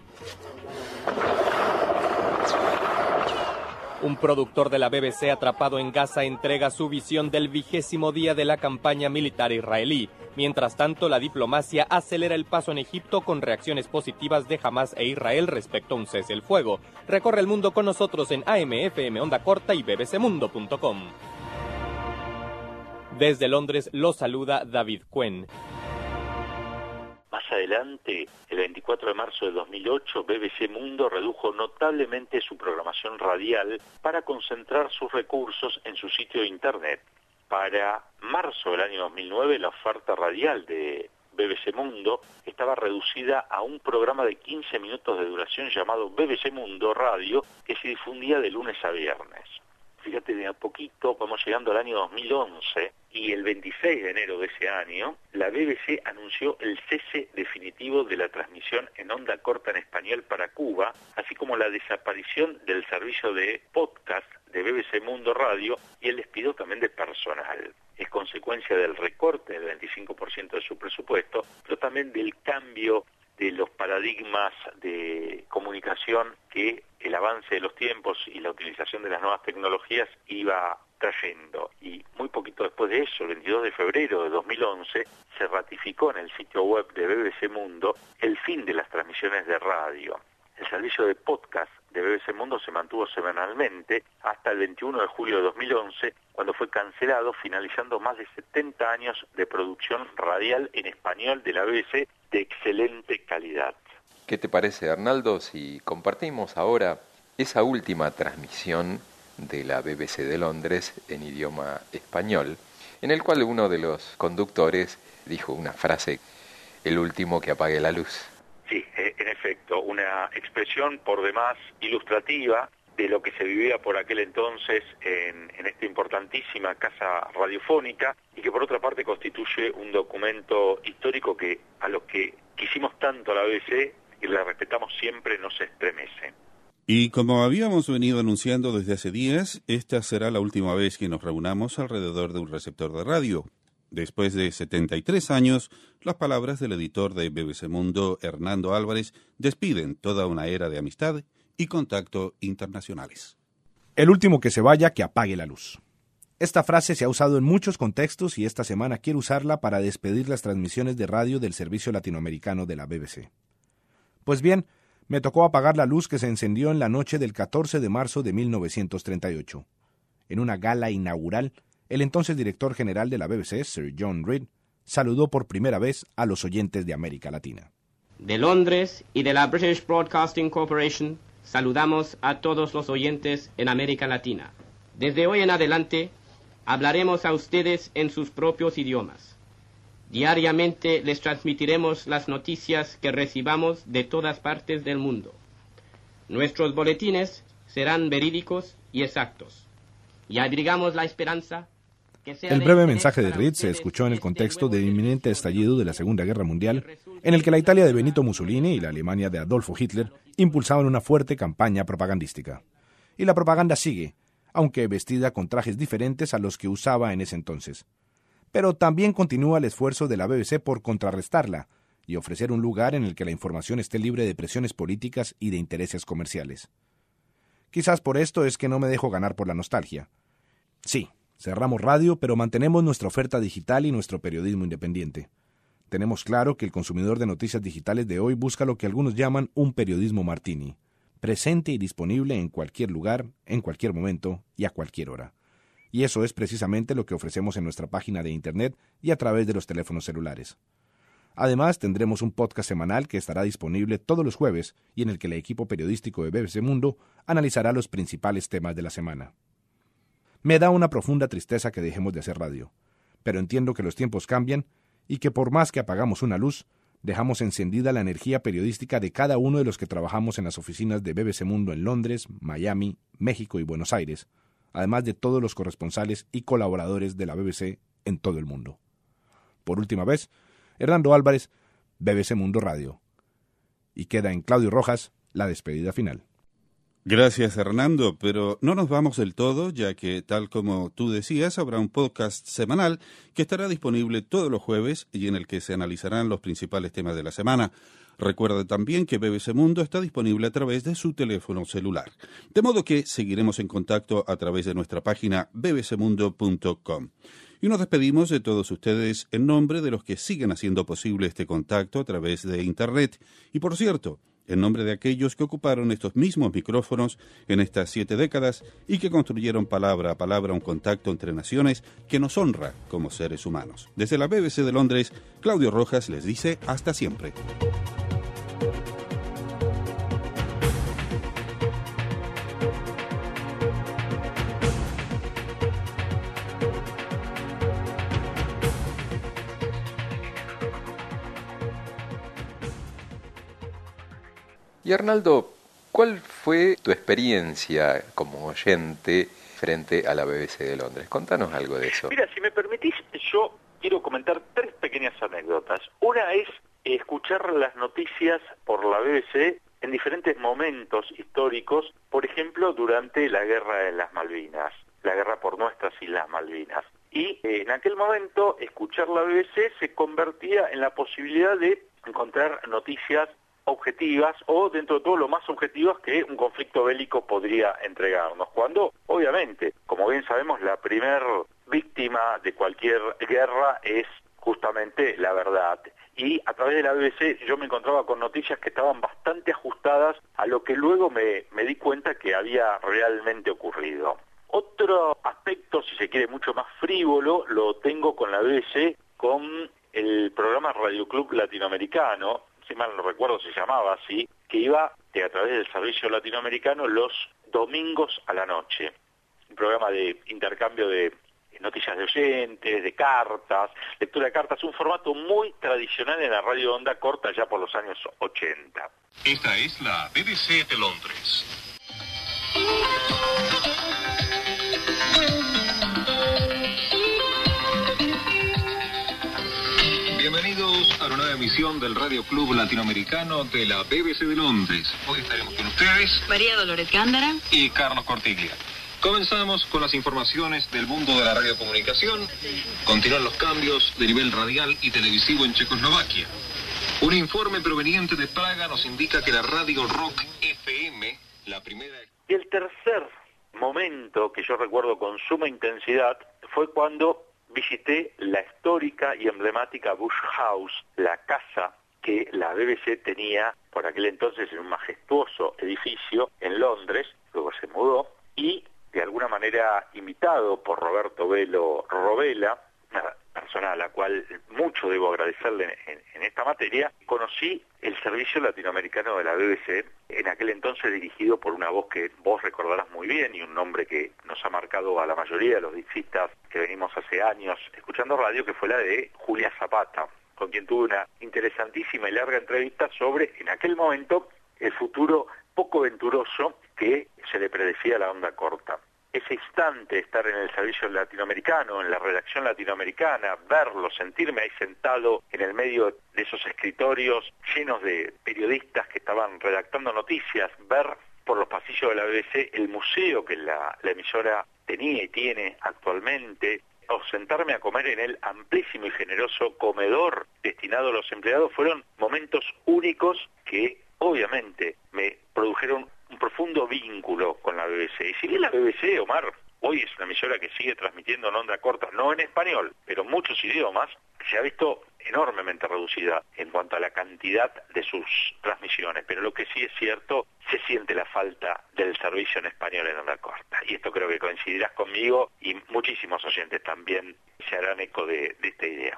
Un productor de la BBC atrapado en Gaza entrega su visión del 20º día de la campaña militar israelí. Mientras tanto, la diplomacia acelera el paso en Egipto con reacciones positivas de Hamas e Israel respecto a un cese el fuego. Recorre el mundo con nosotros en AM, FM, onda corta y bbcmundo.com. Desde Londres lo saluda David Cuen. Más adelante, el 24 de marzo de 2008, BBC Mundo redujo notablemente su programación radial para concentrar sus recursos en su sitio de internet. Para marzo del año 2009, la oferta radial de BBC Mundo estaba reducida a un programa de 15 minutos de duración llamado BBC Mundo Radio, que se difundía de lunes a viernes. Fíjate, de a poquito vamos llegando al año 2011 y el 26 de enero de ese año la BBC anunció el cese definitivo de la transmisión en onda corta en español para Cuba, así como la desaparición del servicio de podcast de BBC Mundo Radio y el despido también de personal. Es consecuencia del recorte del 25% de su presupuesto, pero también del cambio de los paradigmas de comunicación que el avance de los tiempos y la utilización de las nuevas tecnologías iba trayendo. Y muy poquito después de eso, el 22 de febrero de 2011, se ratificó en el sitio web de BBC Mundo el fin de las transmisiones de radio. El servicio de podcast de BBC Mundo se mantuvo semanalmente hasta el 21 de julio de 2011, cuando fue cancelado, finalizando más de 70 años de producción radial en español de la BBC de excelente calidad. ¿Qué te parece, Arnaldo, si compartimos ahora esa última transmisión de la BBC de Londres en idioma español, en el cual uno de los conductores dijo una frase: el último que apague la luz? Sí, en efecto, una expresión por demás ilustrativa de lo que se vivía por aquel entonces en esta importantísima casa radiofónica, y que por otra parte constituye un documento histórico que a los que quisimos tanto a la BBC y la respetamos siempre nos estremece. Y como habíamos venido anunciando desde hace días, esta será la última vez que nos reunamos alrededor de un receptor de radio. Después de 73 años, las palabras del editor de BBC Mundo, Hernando Álvarez, despiden toda una era de amistad y contacto internacionales. El último que se vaya, que apague la luz. Esta frase se ha usado en muchos contextos y esta semana quiero usarla para despedir las transmisiones de radio del servicio latinoamericano de la BBC. Pues bien, me tocó apagar la luz que se encendió en la noche del 14 de marzo de 1938. En una gala inaugural, el entonces director general de la BBC, Sir John Reed, saludó por primera vez a los oyentes de América Latina. De Londres y de la British Broadcasting Corporation, saludamos a todos los oyentes en América Latina. Desde hoy en adelante, hablaremos a ustedes en sus propios idiomas. Diariamente les transmitiremos las noticias que recibamos de todas partes del mundo. Nuestros boletines serán verídicos y exactos. Y abrigamos la esperanza que sea... El breve mensaje de Reed se escuchó en el contexto del inminente estallido de la Segunda Guerra Mundial, en el que la Italia de Benito Mussolini y la Alemania de Adolfo Hitler impulsaban una fuerte campaña propagandística. Y la propaganda sigue, aunque vestida con trajes diferentes a los que usaba en ese entonces. Pero también continúa el esfuerzo de la BBC por contrarrestarla y ofrecer un lugar en el que la información esté libre de presiones políticas y de intereses comerciales. Quizás por esto es que no me dejo ganar por la nostalgia. Sí, cerramos radio, pero mantenemos nuestra oferta digital y nuestro periodismo independiente. Tenemos claro que el consumidor de noticias digitales de hoy busca lo que algunos llaman un periodismo martini, presente y disponible en cualquier lugar, en cualquier momento y a cualquier hora. Y eso es precisamente lo que ofrecemos en nuestra página de Internet y a través de los teléfonos celulares. Además, tendremos un podcast semanal que estará disponible todos los jueves y en el que el equipo periodístico de BBC Mundo analizará los principales temas de la semana. Me da una profunda tristeza que dejemos de hacer radio, pero entiendo que los tiempos cambian y que por más que apagamos una luz, dejamos encendida la energía periodística de cada uno de los que trabajamos en las oficinas de BBC Mundo en Londres, Miami, México y Buenos Aires, además de todos los corresponsales y colaboradores de la BBC en todo el mundo. Por última vez, Hernando Álvarez, BBC Mundo Radio. Y queda en Claudio Rojas la despedida final. Gracias, Hernando, pero no nos vamos del todo, ya que, tal como tú decías, habrá un podcast semanal que estará disponible todos los jueves y en el que se analizarán los principales temas de la semana. Recuerda también que BBC Mundo está disponible a través de su teléfono celular. De modo que seguiremos en contacto a través de nuestra página bbcmundo.com. Y nos despedimos de todos ustedes en nombre de los que siguen haciendo posible este contacto a través de Internet. Y por cierto, en nombre de aquellos que ocuparon estos mismos micrófonos en estas 7 décadas y que construyeron palabra a palabra un contacto entre naciones que nos honra como seres humanos. Desde la BBC de Londres, Claudio Rojas les dice hasta siempre. Y Arnaldo, ¿cuál fue tu experiencia como oyente frente a la BBC de Londres? Contanos algo de eso. Mira, si me permitís, yo quiero comentar 3 pequeñas anécdotas. Una es escuchar las noticias por la BBC en diferentes momentos históricos, por ejemplo, durante la Guerra de las Malvinas, la guerra por nuestras Islas Malvinas. Y en aquel momento, escuchar la BBC se convertía en la posibilidad de encontrar noticias objetivas o dentro de todo lo más objetivas que un conflicto bélico podría entregarnos, cuando obviamente, como bien sabemos, la primer víctima de cualquier guerra es justamente la verdad, y a través de la BBC yo me encontraba con noticias que estaban bastante ajustadas a lo que luego me di cuenta que había realmente ocurrido. Otro aspecto, si se quiere, mucho más frívolo, lo tengo con la BBC, con el programa Radio Club Latinoamericano, si mal no recuerdo se llamaba así, que iba a través del servicio latinoamericano los domingos a la noche. Un programa de intercambio de noticias de oyentes, de cartas, lectura de cartas, un formato muy tradicional en la radio de onda corta ya por los años 80. Esta es la BBC de Londres. Bienvenidos a una nueva emisión del Radio Club Latinoamericano de la BBC de Londres. Hoy estaremos con ustedes María Dolores Gándara y Carlos Cortiglia. Comenzamos con las informaciones del mundo de la radiocomunicación. Continúan los cambios de nivel radial y televisivo en Checoslovaquia. Un informe proveniente de Praga nos indica que la radio Rock FM, la primera... Y el tercer momento que yo recuerdo con suma intensidad fue cuando visité la histórica y emblemática Bush House, la casa que la BBC tenía por aquel entonces en un majestuoso edificio en Londres, luego se mudó, y de alguna manera invitado por Roberto Velo Robela, una persona a la cual mucho debo agradecerle en esta materia, conocí el servicio latinoamericano de la BBC, en aquel entonces dirigido por una voz que vos recordarás muy bien y un nombre que nos ha marcado a la mayoría de los diexistas que venimos hace años escuchando radio, que fue la de Julia Zapata, con quien tuve una interesantísima y larga entrevista sobre, en aquel momento, el futuro poco venturoso que se le predecía a la onda corta. Ese instante de estar en el servicio latinoamericano, en la redacción latinoamericana, verlo, sentirme ahí sentado en el medio de esos escritorios llenos de periodistas que estaban redactando noticias, ver por los pasillos de la BBC el museo que la emisora tenía y tiene actualmente, o sentarme a comer en el amplísimo y generoso comedor destinado a los empleados, fueron momentos únicos que obviamente me produjeron un profundo vínculo con la BBC. Y si bien la BBC, Omar, hoy es una emisora que sigue transmitiendo en onda corta, no en español, pero en muchos idiomas, se ha visto enormemente reducida en cuanto a la cantidad de sus transmisiones. Pero lo que sí es cierto, se siente la falta del servicio en español en onda corta. Y esto creo que coincidirás conmigo y muchísimos oyentes también se harán eco de esta idea.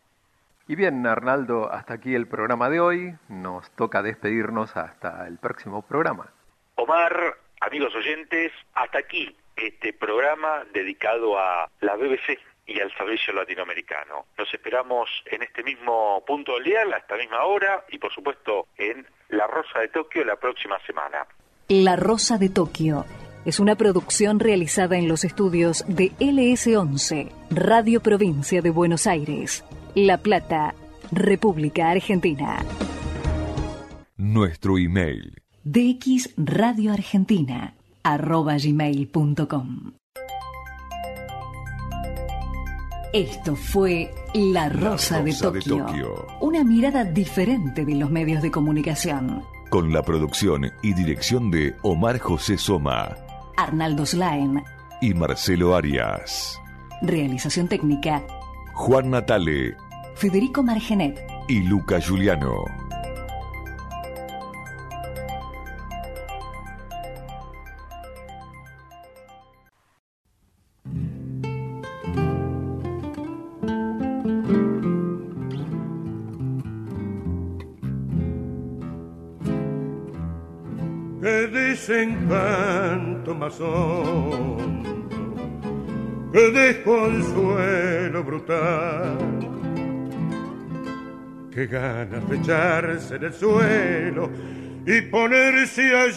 Y bien, Arnaldo, hasta aquí el programa de hoy. Nos toca despedirnos hasta el próximo programa. Omar, amigos oyentes, hasta aquí este programa dedicado a la BBC y al servicio latinoamericano. Nos esperamos en este mismo punto del día, a esta misma hora, y por supuesto en La Rosa de Tokio la próxima semana. La Rosa de Tokio es una producción realizada en los estudios de LS11, Radio Provincia de Buenos Aires, La Plata, República Argentina. Nuestro email: dxradioargentina@gmail.com. Esto fue La Rosa de Tokio, una mirada diferente de los medios de comunicación. Con la producción y dirección de Omar José Soma, Arnaldo Slaen y Marcelo Arias. Realización técnica: Juan Natale, Federico Margenet y Luca Giuliano. Que desencanto más hondo, que desconsuelo brutal, que ganas de echarse en el suelo y ponerse a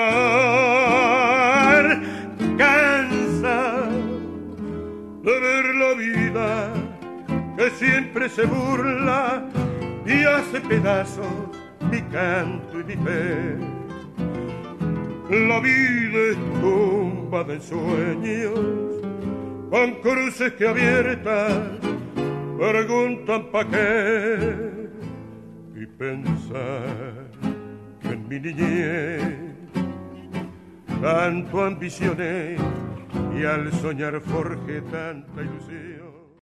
llorar, cansa de ver la vida que siempre se burla y hace pedazos mi canto y mi fe. La vida es tumba de sueños, con cruces que abiertas preguntan pa' qué. Y pensar que en mi niñez tanto ambicioné y al soñar forjé tanta ilusión.